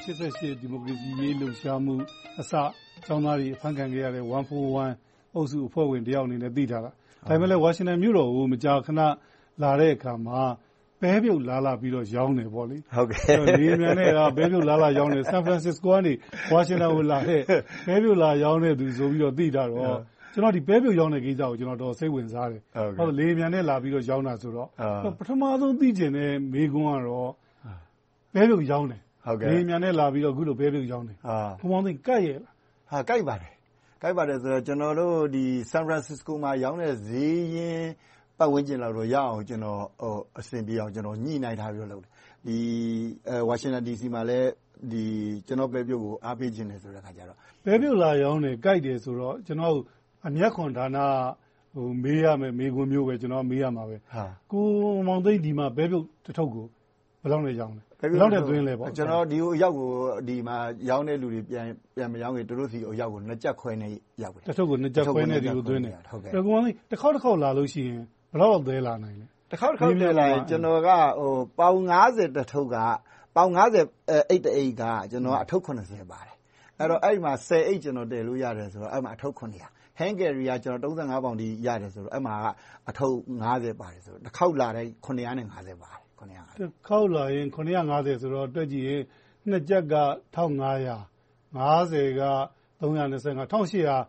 88ဒီမိုကရေစီရေးလှုပ်ရှားမှုအစကျောင်းသားတွေဖန်ခံခဲ့ရတဲ့141အုပ်စုအဖွဲ့ဝင်တယောက်အနေနဲ့သိထားတာဒါပေမဲ့လည်းဝါရှင်တန်မြို့တော်ကိုမကြာခဏလာတဲ့အခါမှာပဲပြုတ်လာပြီးတော့ရောင်းတယ်ပေါ့လေဟုတ်ကဲ့ဒီမြန်နဲ့ကပဲပြုတ်လာရောင်းတယ်ဆန်ဖရန်စစ္စကိုကနေဝါရှင်တန်ကိုလာတဲ့ပဲပြုတ်လာရောင်းတဲ့သူဆိုပြီးတော့သိထားတော့ကျွန်တော်ဒီပဲပြုတ်ရောင်းတဲ့ကိစ္စကိုကျွန်တော်တော့စိတ်ဝင်စားတယ်ဟုတ်လေမြန်နဲ့လာပြီးတော့ရောင်းတာဆိုတော့ပထမဆုံးသိကျင်တဲ့မိကွန်းကတော့ပဲပြုတ်ရောင်းတယ်ဟုတ်ကဲ့လေမြန်နဲ့လာပြီးတော့အခုလိုပဲပြုတ်ရောင်းတယ်ဘုံပေါင်းသိကြိုက်ရဲ့လားဟာကြိုက်ပါတယ်ဆိုတော့ကျွန်တော်တို့ဒီဆန်ဖရန်စစ္စကိုမှာရောင်းတဲ့ဈေးရင်ပတ်ဝန်းကျင်လောက်တော့ရအောင်ကျွန်တော်အဆင်ပြေအောင်ကျွန်တော်ညှိနှိုင်းထားပြီးတော့လုပ်တယ်ဒီဝါရှင်တန် DC မှာလည်းဒီကျွန်တော်ပဲပြုတ်ကိုအားပေးခြင်းတယ်ဆိုတဲ့ခါကျတော့ပဲပြုတ်လာရောင်းတယ်ကြိုက်တယ်ဆိုတော့ကျွန်တော်အမျက်ခွန်ဌာနမေးရမယ်မေးခွန်းမျိုးပဲကျွန်တော်မေးရမှာပဲကိုမောင်သိန်းဒီမှာပဲပြုတ်တစ်ထုပ်ကိုဘယ်လောက်နဲ့ရောင်းလဲဘယ်လောက်နဲ့သွင်းလဲပေါ့ကျွန်တော်ဒီအရောက်ကိုဒီမှာရောင်းတဲ့လူတွေပြန်မရောင်းခင်တို့စီအရောက်ကို2ကြက်ခွဲနဲ့ရောက်တယ်တစ်ထုပ်ကို2ကြက်ခွဲနဲ့ဒီလိုသွင်းတယ်ဟုတ်ကဲ့ကိုမောင်သိန်းတစ်ခေါက်လာလို့ရှိရင်ဘယ်လောက်သေးလာနိုင်လဲတစ်ခေါက်သေးလာရင်ကျွန်တော်ကပေါင်50တစ်ထုပ်ကပေါင်50အိတ်တအိတ်ကကျွန်တော်ကအထုပ်80ပါတယ်အဲ့တော့အဲ့မှာ10အိတ်ကျွန်တော်တည်လို့ရတယ်ဆိုတော့အဲ့မှာအထုပ်900 hand carry ကကျွန်တော်35ပေါင်ဒီရတယ်ဆိုတော့အဲ့မှာကအထုပ်50ပါတယ်ဆိုတော့တစ်ခေါက်လာတိုင်း950ပါတယ်950 တစ်ခေါက်လာရင်950ဆိုတော့တွက်ကြည့်ရင်နှစ်ကြက်က1500 50က325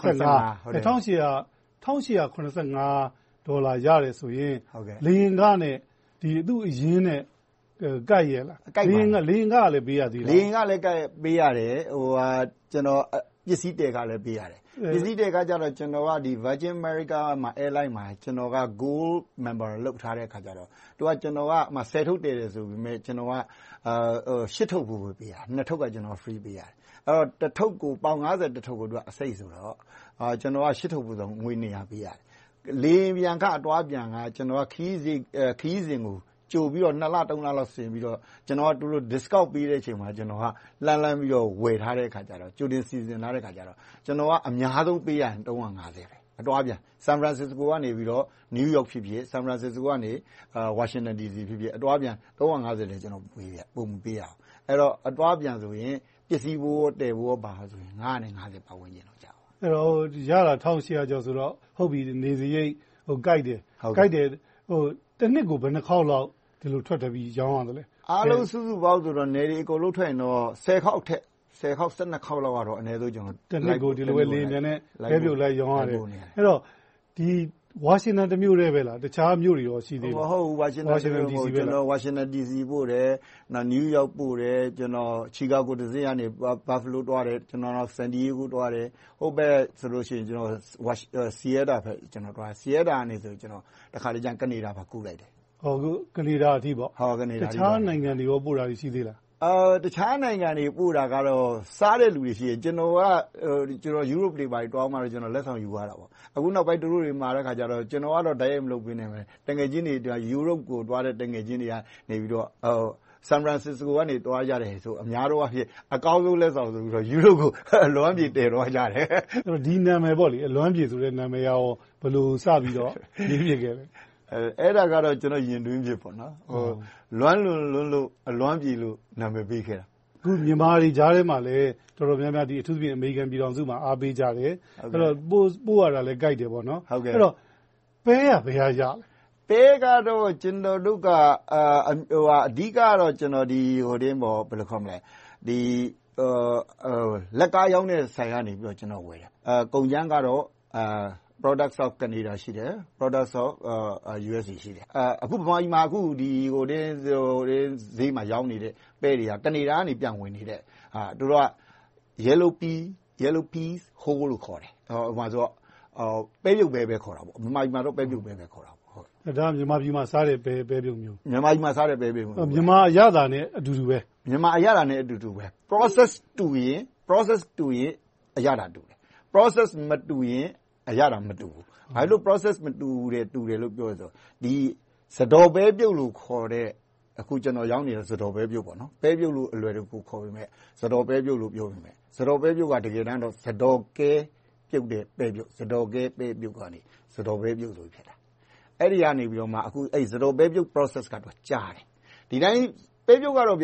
1885ဒေါ်လာရတယ်ဆိုရင်လေရင်ကနဲ့ဒီသူ့အရင်းနဲ့ကြိုက်ရဲ့လားလေရင်ကလည်းပေးရသေးလားလေရင်ကလည်းပေးရတယ်ကျွန်တော်ပစ္စည်းတွေကလည်းပေးရတယ်ပစ္စည်းတွေကကြတော့ကျွန်တော်ကဒီ Virgin America မှာ airline မှာကျွန်တော်က gold member လုပ်ထားတဲ့ခါကျတော့သူကကျွန်တော်က10ထုပ်တည်တယ်ဆိုပေမဲ့ကျွန်တော်က8ထုပ်ပို့ပေးရတယ်2ထုပ်ကကျွန်တော် free ပေးရတယ်အဲ့တော့တစ်ထုပ်ကိုပေါင်50တစ်ထုပ်ကိုသူကအစိတ်ဆိုတော့ကျွန်တော်က8ထုပ်ပို့ဆိုငွေ200ပေးရတယ်လေပြန်ကအတွားပြန်ကကျွန်တော်ကခီးစဉ်ကိုကြိုပြီးတော့2လ3လလောက်ဆင်ပြီးတော့ကျွန်တော်ကသူတို့ discount ပေးတဲ့အချိန်မှာကျွန်တော်ကလမ်းပြီးတော့ဝယ်ထားတဲ့အခါကျတော့ကြိုတင်စီစဉ်ထားတဲ့အခါကျတော့ကျွန်တော်ကအများဆုံးပေးရရင်350ပဲအတွားပြန်ဆန်ဖရန်စစ္စကိုကနေပြီးတော့နယူးယောက်ဖြစ်ဖြစ်ဆန်ဖရန်စစ္စကိုကနေဝါရှင်တန် DC ဖြစ်ဖြစ်အတွားပြန်350လည်းကျွန်တော်ပုံမပေးရအောင်အဲ့တော့အတွားပြန်ဆိုရင်ပစ္စည်းဘိုးတည်ဘိုးပါဆိုရင်950ပတ်ဝန်းကျင်တော့ကြာပါအဲ့တော့ရတာ1800ကျော်ဆိုတော့ဟုတ်ပြီနေစရိတ်ကြိုက်တယ်တစ်နှစ်ကိုဘယ်နှခေါက်လောက်ဒီလိုထွက်တယ်ပြီးရောင်းရတယ်လေအားလုံးစုစုပေါင်းဆိုတော့နေဒီအကုန်လုံးထွက်ရင်တော့10ခေါက်ထက်10ခေါက်12ခေါက်လောက်ကတော့အနည်းဆုံးကျွန်တော်တစ်နှစ်ကိုဒီလိုပဲလေးမြန်နဲ့ပဲပြုတ်လိုက်ရောင်းရတယ်အဲ့တော့ဒီဝါရှင်တန်တမြို့တည်းပဲလားတခြားမြို့တွေရောရှိသေးတယ်မဟုတ်ဝါရှင်တန် DC ကျွန်တော်ဝါရှင်တန် DC ပို့တယ်နောက်နယူးယောက်ပို့တယ်ကျွန်တော်ချီကာဂိုတစ်စင်းကနေဘာဖလိုတွားတယ်ကျွန်တော်နောက်ဆန်ဒီယေဂိုတွားတယ်ဟုတ်ပဲဆိုလို့ရှိရင်ကျွန်တော်ဆီယက်တာပဲကျွန်တော်တွားဆီယက်တာနေဆိုကျွန်တော်တခါတည်းကျန်ကနေဒါပါကူလိုက်တယ်ကနေဒါအထိပေါ့ကနေဒါတခြားနိုင်ငံတွေရောပို့တာရှိသေးလားတခြားနိုင်ငံတွေပို့တာကတော့စားတဲ့လူတွေရှိတယ်ကျွန်တော်ယူရိုပတွေပါတွားမှတော့ကျွန်တော်လက်ဆောင်ယူရတာပေါ့အခုနောက်ပိုင်းတို့တွေမှာတဲ့ခါကျတော့ကျွန်တော်ကတော့တိုက်ရိုက်မလုပ်ပေးနိုင်ဘူးတငယ်ချင်းတွေယူရိုပကိုတွားတဲ့တငယ်ချင်းတွေကနေပြီးတော့ဆန်ဖရန်စစ္စကိုကနေတွားကြတယ်ဆိုအများတော့ဖြစ်အကောင်းဆုံးလက်ဆောင်ဆိုပြီးတော့ယူရိုကိုအလွမ်းပြေတည်တော့ကြတယ်အဲ့တော့ဒီနာမည်ပေါ့လေအလွမ်းပြေဆိုတဲ့နာမည်ရောဘယ်လိုစပြီးတော့ရေးပြခဲ့လဲအဲ့ဒါကတော့ကျွန်တော်ယဉ်တွင်းဖြစ်ပေါ့နော်လွမ်းလို့အလွမ်းပြေလို့နာမည်ပေးခဲ့တာအခုမြန်မာတွေကြားထဲမှာလည်းတော်တော်များများဒီအထူးသဖြင့်အမေရိကန်ပြည်ထောင်စုမှာအားပေးကြတယ်အဲ့တော့ပို့ရတာလည်းကြိုက်တယ်ပေါ့နော်အဲ့တော့ပဲရဘယ်ဟာရလဲပဲကတော့ကျွန်တော်တို့ကအဓိကတော့ကျွန်တော်ဒီတင်းပေါ့ဘယ်လိုခေါ်မလဲဒီလက်ကားရောင်းတဲ့ဆိုင်ကနေပြီးတော့ကျွန်တော်ဝယ်တယ်ကုန်ကျန်းကတော့products of Canada ရှိတယ် products of USA ရှိတယ်အခုဗမာပြည်မှာအခုဒီတင်းဈေးမှာရောင်းနေတဲ့ပဲတွေကကနေဒါကနေပြန်ဝင်နေတဲ့တို့က yellow peas whole လို့ခေါ်တယ်ဟိုမှာဆိုပဲပြုတ်ပဲခေါ်တာပေါ့ဗမာပြည်မှာတော့ပဲပြုတ်ပဲခေါ်တာပေါ့ဟုတ်ဒါမြန်မာပြည်မှာစားတဲ့ပဲပြုတ်မျိုးမြန်မာပြည်မှာစားတဲ့ပဲပြုတ်မျိုးမြန်မာအရသာနဲ့အတူတူပဲမြန်မာအရသာနဲ့အတူတူပဲ process တူရင်အရသာတူတယ် process မတူရင်အရတာမတူဘူး။ဘာလို့ process မတူတယ်လို့ပြောရဆိုဒီစတော်ပဲပြုတ်လို့ခေါ်တဲ့အခုကျွန်တော်ရောင်းနေတဲ့စတော်ပဲပြုတ်ပေါ့နော်။ပဲပြုတ်လို့အလွယ်တကူခေါ်ပေမဲ့စတော်ပဲပြုတ်လို့ပြောပေမဲ့စတော်ပဲပြုတ်ကတကယ်တမ်းတော့စတော်ကဲပြုတ်တဲ့ပဲပြုတ်စတော်ကဲပဲပြုတ်ကနေစတော်ပဲပြုတ်ဆိုဖြစ်တာ။အဲ့ဒီကနေပြီးတော့မှအခုအဲ့စတော်ပဲပြုတ် process ကတော့ကြားတယ်။ဒီတိုင်းပဲပြုတ်ကတော့ဗျာ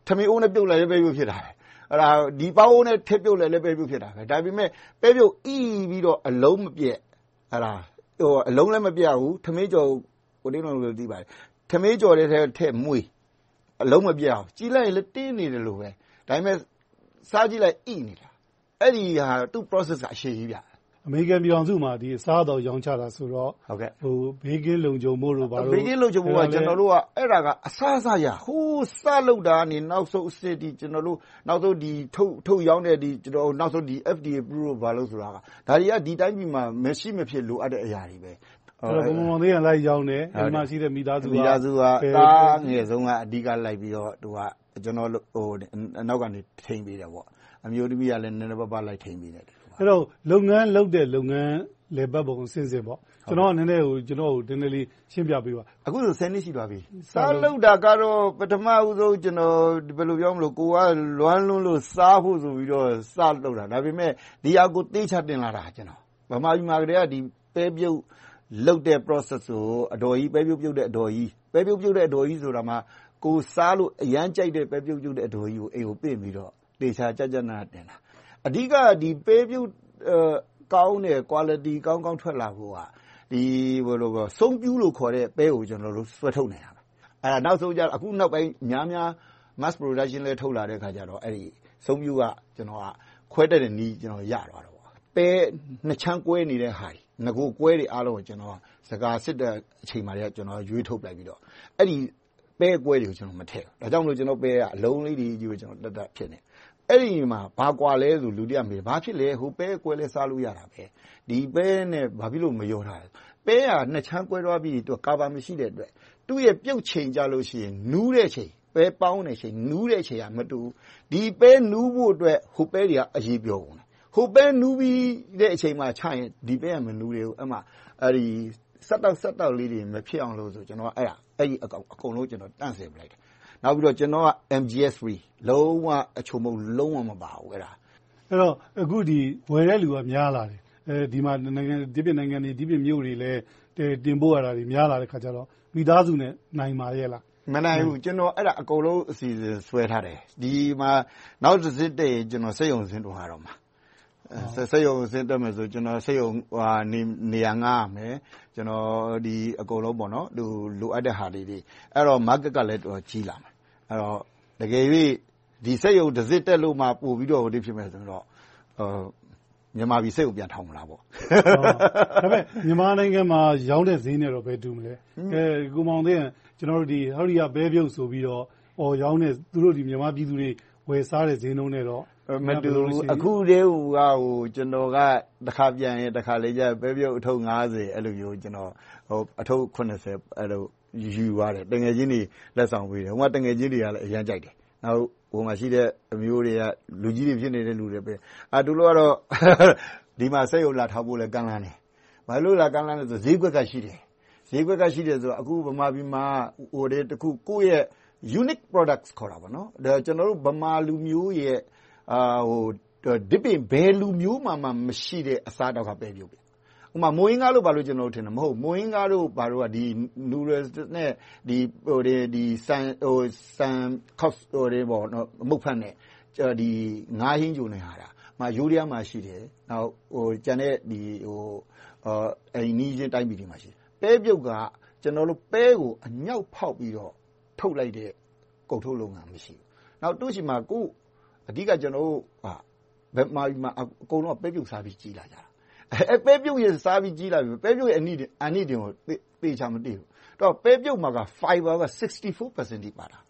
ထမင်းအိုးနဲ့ပြုတ်လိုက်လည်းပဲပြုတ်ဖြစ်တာပဲအဲ့ဒါဒီပေါအိုးနဲ့ထက်ပြုတ်လိုက်လည်းပဲပြုတ်ဖြစ်တာပဲဒါပေမဲ့ပဲပြုတ်ဤပြီးတော့အလုံးမပြက်အဲ့ဒါအလုံးလည်းမပြတ်ဘူးထမင်းကြော်ကိုတင်းလုံးလို့သိပါတယ်ထမင်းကြော်တဲ့ထက်မွေးအလုံးမပြတ်အောင်ကြီးလိုက်ရင်လည်းတင်းနေတယ်လို့ပဲဒါပေမဲ့စားကြည့်လိုက်ဤနေတာအဲ့ဒီဟာသူ့ process ကအရှိကြီးဗျအမေရိကန်ပြည်ထောင်စုမှာဒီအစားတော်ရောင်းချတာဆိုတော့ဟုတ်ကဲ့ဘေးကင်းလုံခြုံမှုလို့ပါလို့ဘေးကင်းလုံခြုံမှုကကျွန်တော်တို့ကအဲ့ဒါကအစားအစာရဟိုးစလောက်တာနေနောက်ဆုံးအစစ်ဒီကျွန်တော်တို့နောက်ဆုံးဒီထုတ်ရောင်းတဲ့ဒီကျွန်တော်နောက်ဆုံးဒီ FDA approve လို့ဘာလို့ဆိုတာကဒါတွေကဒီတိုင်းပြည်မှာမရှိမဖြစ်လိုအပ်တဲ့အရာတွေပဲအဲ့တော့ဘုံဘုံသေးရလိုက်ရောင်းတယ်ဒီမှာရှိတဲ့မိသားစုကသားငယ်ဆုံးကအဓိကလိုက်ပြီးတော့သူကကျွန်တော်နောက်ကနေထိန်းပေးတယ်ပေါ့အမျိုးသမီးကလည်းနည်းနည်းပါးလိုက်ထိန်းပေးတယ်အဲ့တော့လုပ်ငန်းလုပ်တဲ့လုပ်ငန်းလေပတ်ပုံစင်စင်ပေါ့ကျွန်တော်ကနည်းနည်းကျွန်တော်နည်းနည်းလေးရှင်းပြပေးပါအခုဆို10နှစ်ရှိသွားပြီစားလုပ်တာကတော့ပထမဦးဆုံးကျွန်တော်ဘယ်လိုပြောမလို့ကိုကလွမ်းလွန်းလို့စားဖို့ဆိုပြီးတော့စလုပ်တာဒါပေမဲ့ဒီအကိုတေးချတင်လာတာကျွန်တော်ဗမာပြည်မှာကတည်းကဒီပဲပြုတ်လုပ်တဲ့ process ကိုအတော်ကြီးပဲပြုတ်ပြုတ်တဲ့အတော်ကြီးပဲပြုတ်ပြုတ်တဲ့အတော်ကြီးဆိုတာမှကိုစားလို့အရန်ကြိုက်တဲ့ပဲပြုတ်ပြုတ်တဲ့အတော်ကြီးကိုအိမ်ကိုပြင့်ပြီးတော့တေချာကြကြနာတင်တာအဓိကဒီပဲပြုတ်ကောင်းတဲ့ quality ကောင်းထွက်လာဖို့ကဒီဘယ်လိုပြောဆုံးပြူးလို့ခေါ်တဲ့ပဲကိုကျွန်တော်တို့ဆွဲထုတ်နေတာပဲအဲ့ဒါနောက်ဆုံးကျအခုနောက်ပိုင်းများ mass production လဲထုတ်လာတဲ့ခါကျတော့အဲ့ဒီဆုံးပြူးကကျွန်တော်ကခွဲတက်တဲ့နီးကျွန်တော်ရသွားတော့ပဲနှစ်ချမ်းကွဲနေတဲ့ဟာငကိုကွဲတွေအားလုံးကိုကျွန်တော်စကားစစ်တဲ့အချိန်မှာကျွန်တော်ရွေးထုတ်လိုက်ပြီးတော့အဲ့ဒီပဲကွဲတွေကိုကျွန်တော်မထည့်ဘူးဒါကြောင့်မလို့ကျွန်တော်ပဲကအလုံးလေးတွေကြီးကိုကျွန်တော်တက်ဖြစ်နေအဲ့ဒီမှာဘာကွာလဲဆိုလူတွေကမေးဘာဖြစ်လဲဟိုပဲကွဲလဲစားလို့ရတာပဲဒီပဲနဲ့ဘာဖြစ်လို့မရောတာလဲပဲကနှစ်ချမ်းကွဲသွားပြီးသူကာဗာမရှိတဲ့အတွက်သူ့ရဲ့ပြုတ်ချိန်ကြလို့ရှိရင်နူးတဲ့ချိန်ပဲပေါင်းတဲ့ချိန်နူးတဲ့ချိန်ကမတူဒီပဲနူးဖို့အတွက်ဟိုပဲတွေကအရေးပြောကုန်တယ်ဟိုပဲနူးပြီးတဲ့အချိန်မှာချရင်ဒီပဲကမနူးသေးဘူးအမှအဲ့ဒီဆက်တောက်လေးတွေမဖြစ်အောင်လို့ဆိုကျွန်တော်ကအဲ့ဒီအကုန်လုံးကျွန်တော်တန့်ဆယ်ပလိုက်တယ်နောက်ပြီးတော့ကျွန်တော်က MGS free လုံးဝအချုံမုံလုံးဝမပါဘူးအဲ့တော့အခုဒီဝယ်တဲ့လူကများလာတယ်ဒီမှာနိုင်ငံဒီပြည်နိုင်ငံတွေဒီပြည်မြို့တွေလည်းတင်ပို့ရတာတွေများလာတဲ့ခါကျတော့မိသားစုနဲ့နိုင်ပါရဲ့လားမနိုင်ဘူးကျွန်တော်အဲ့ဒါအကုန်လုံးအစီအစဉ်ဆွဲထားတယ်ဒီမှာနောက်တစ်စစ်တည်းကျွန်တော်စိတ်ယုံစင်းတော့ဟာတော့မှာစိတ်ယုံစင်းတက်မယ်ဆိုကျွန်တော်စိတ်ယုံနေရာငားမယ်ကျွန်တော်ဒီအကုန်လုံးပေါ့နော်သူလိုအပ်တဲ့ဟာတွေအဲ့တော့ market ကလည်းတော်ကြီးလာမယ်အဲ့တော့တကယ်၍ဒီစိတ်ယုံတစ်စစ်တက်လို့မှပို့ပြီးတော့ဟိုဒီဖြစ်မယ်ဆိုတော့မြန်မာပြည်စိတ်ကိုပြန်ထောင်မလားပေါ့ဒါပေမဲ့မြန်မာနိုင်ငံမှာရောင်းတဲ့ဈေးနဲ့တော့ပဲတူမလဲကိုမောင်သိန်းကျွန်တော်တို့ဒီဟောဒီကဘဲပြုတ်ဆိုပြီးတော့ရောင်းတဲ့သူတို့ဒီမြန်မာပြည်သူတွေဝယ်စားတဲ့ဈေးနှုန်းနဲ့တော့မတူဘူးအခုတည်းကဟိုကျွန်တော်ကတစ်ခါပြန်ရင်တစ်ခါလေးကျပဲပြုတ်အထုပ်50အဲ့လိုမျိုးကျွန်တော်ဟိုအထုပ်80အဲ့လိုယူရတယ်တငယ်ချင်းတွေလက်ဆောင်ပေးတယ်ဟိုမှာတငယ်ချင်းတွေကလည်းအရန်ကြိုက်တယ်နောက်ဟိုမှာရှိတဲ့အမျိုးတွေကလူကြီးတွေဖြစ်နေတဲ့လူတွေပဲတူလို့ကတော့ဒီမှာစိတ်ကိုလာထောက်ဖို့လဲကန့်လန်းတယ်ဘာလို့လာကန့်လန်းလဲဆိုဈေးကွက်ကရှိတယ်ဈေးကွက်ကရှိတယ်ဆိုတော့အခုဗမာပြည်မှာဟိုတဲ့တခုကိုယ့်ရဲ့ unique products ခေါ်တာပေါ့နော်ဒါကျွန်တော်တို့ဗမာလူမျိုးရဲ့ဟိုဒီပင်ဘယ်လူမျိုးမှမရှိတဲ့အစားတောက်ကပဲပြုတ်တယ်ဥမာမိုးရင်းကားလို့ဘာလို့ကျွန်တော်တို့ထင်တယ်မဟုတ်မိုးရင်းကားတို့ဘာလို့ကဒီ noodles နဲ့ဒီဟိုဒီဆန်ခောက်ဟိုတွေပေါ့နော်မုတ်ဖတ်နဲ့ဒီငါးဟင်းကြိုနေဟာတာမှာယူရီးယားမှာရှိတယ်နောက်ဟိုကျန်တဲ့ဒီဟိုအိမ်နီးချင်းတိုင်းပြည်တွေမှာရှိတယ်ပဲပြုတ်ကကျွန်တော်တို့ပဲကိုအညောက်ဖောက်ပြီးတော့ထုတ်လိုက်တဲ့ကုန်ထုတ်လုပ်ငန်းမရှိဘူးနောက်တို့ရှိမှာကိုအဓိကကျွန်တော်တို့ဘယ်မှာအကုန်လုံးပဲပြုတ်စားပြီးကြီးလာကြတာပဲပြုတ်ရဲ့စားပြီးကြီးလာပြီပဲပြုတ်ရဲ့အနိတင်ကိုသေချာမသိဘူးတော့ပဲပြုတ်မှာက fiber က 64% တိပါတာ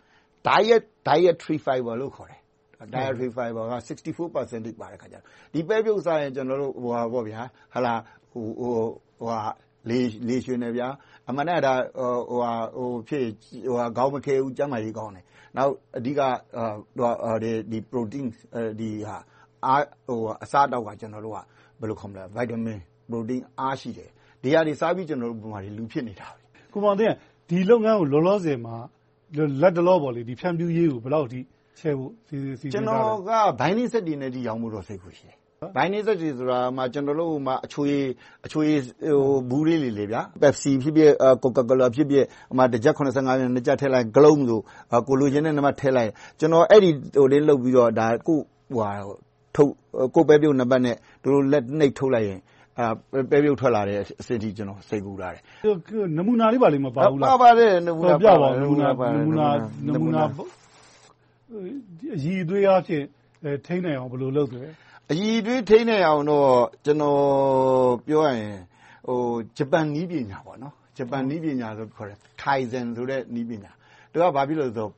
dietary fiber လို့ခေါ်တယ် dietary fiber က 64% တိပါတယ်ခါကြဒီပဲပြုတ်စားရင်ကျွန်တော်တို့ဟိုပါဗျာဟာလာဟိုလေရွှေနေဗျာအမှန်နဲ့ဒါဟိုဖြစ်ဟိုခေါင်းမခဲဘူးကျန်းမာရေးကောင်းတယ်နောက်အဓိကဒီ protein ဒီဟာဟိုအစားတောက်ကကျွန်တော်တို့ကဘယ်လိုခေါ်မလဲ vitamin protein အားရှိတယ်ဒီဟာတွေစားပြီးကျွန်တော်တို့ပုံမှန်လူဖြစ်နေတာပဲကိုမောင်သိန်းဒီလုပ်ငန်းကိုလောလောဆယ်မှာလက်တလောပေါ့လေဒီဖြန့်ဖြူးရေးကိုဘယ်လောက်ထိချဲဖို့စီကျွန်တော်ကဘိုင်းလေးစက်တွေနဲ့ဒီရောင်းမှုတော့စိတ်ကူရှိတယ်ဘိုင်းနေတဲ့တွေဆိုတာမှာကျွန်တော်တို့မှာအချွေဘူးလေးလေဗျာ Pepsi ဖြစ်ဖြစ် Coca-Cola ဖြစ်ဖြစ်တစ်ကြက်85ကျပ်နှစ်ကြက်ထည့်လိုက် Glow ဆိုကိုလိုချင်တဲ့နံပါတ်ထည့်လိုက်ကျွန်တော်အဲ့ဒီလေးလုပ်ပြီးတော့ဒါကိုပဲပြုတ်နံပါတ်နဲ့တို့လက်နှိပ်ထုတ်လိုက်ရင်ပဲပြုတ်ထွက်လာတဲ့အစစ်အထိကျွန်တော်စိတ်ကူးလာတယ်နမူနာလေးပါလိမ့်မပါဘူးလားပါပါတယ်နမူနာပြပါနမူနာအရည်အသွေးအဖြစ်ထိန်းနိုင်အောင်ဘယ်လိုလုပ်တယ်အရည်အသွေးထိန်းနိုင်အောင်တော့ကျွန်တော်ပြောရရင်ဂျပန်နည်းပညာပေါ့နော်ဂျပန်နည်းပညာဆိုခေါ်တယ် Kaizen ဆိုတဲ့နည်းပညာသူကဘာဖြစ်လို့ဆို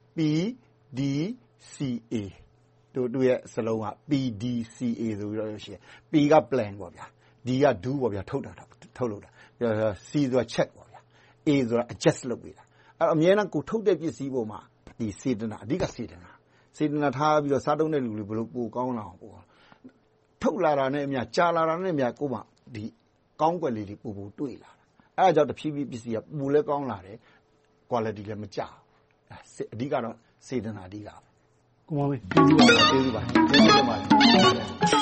PDCA တို့ရဲ့စလုံးက PDCA ဆိုပြီးတော့ရှိတယ် P က plan ပေါ့ဗျာ D က do ပေါ့ဗျာထုတ်လုပ်တာ C ဆိုတာ check ပေါ့ဗျာ A ဆိုတာ adjust လုပ်ပေးတာအဲ့အများနဲ့ကိုထုတ်တဲ့ပစ္စည်းပေါ်မှာဒီစေတနာအဓိကစေတနာထားပြီးတော့စားတုံးတဲ့လူတွေဘယ်လိုပိုကောင်းလာအောင်ပို့ထုတ်လာတာနဲ့အများကြာလာတာနဲ့အများကိုမှဒီကောင်းကွက်လေးတွေပိုတွေ့လာတာအဲ့ဒါကြောင့်တဖြည်းဖြည်းပစ္စည်းကပိုလဲကောင်းလာတယ် quality လည်းမကျဘူးအဓိကတော့စေတနာအဓိကကိုမောင်လေးကျေးဇူးပါ